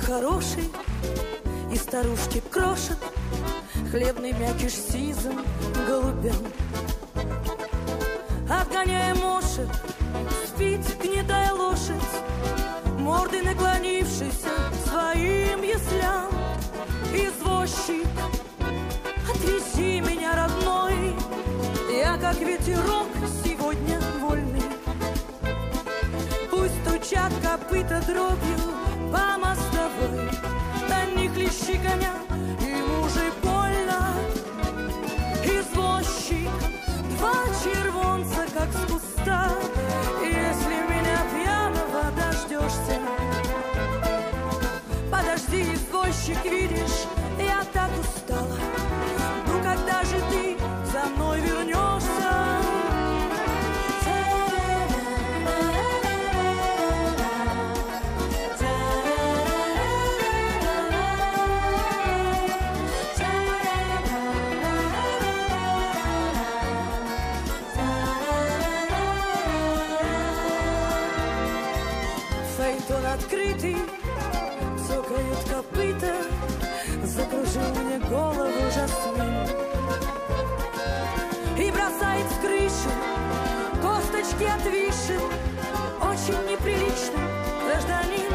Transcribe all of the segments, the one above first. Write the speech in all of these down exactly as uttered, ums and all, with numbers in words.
хороший, и старушки крошат хлебный мякиш сизым голубям. Отгоняя мошек, спит гнедая лошадь, мордой наклонившись своим яслям. Извозчик, отвези меня, родной, я как ветерок сегодня вольный. Пусть стучат копыта дробью по мостовой, да не хлещи коня, ему же больно. Извозчик, два червонца, как с куста, если меня пьяного дождешься. Подожди, извозчик, видишь, я так устала, ну когда же ты за мной вернешься? Фаэтон открытый, цокают копыта, закружил мне голову жасмин и бросает с крыши косточки отвисшим, очень неприличным гражданин.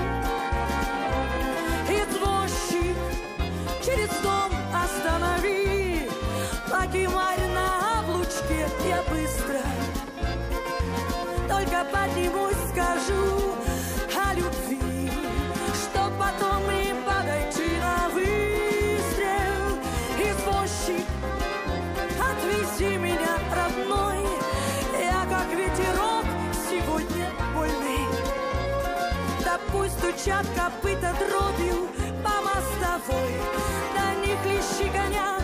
Извозчик, через дом останови, покемарь на облучке, я быстро только поднимусь, скажу о любви, чтоб потом не подойти на выстрел. Извозчик, отвези меня, родной, я как ветерок сегодня вольный. Да пусть стучат копыта дробью по мостовой, да не хлещи коня,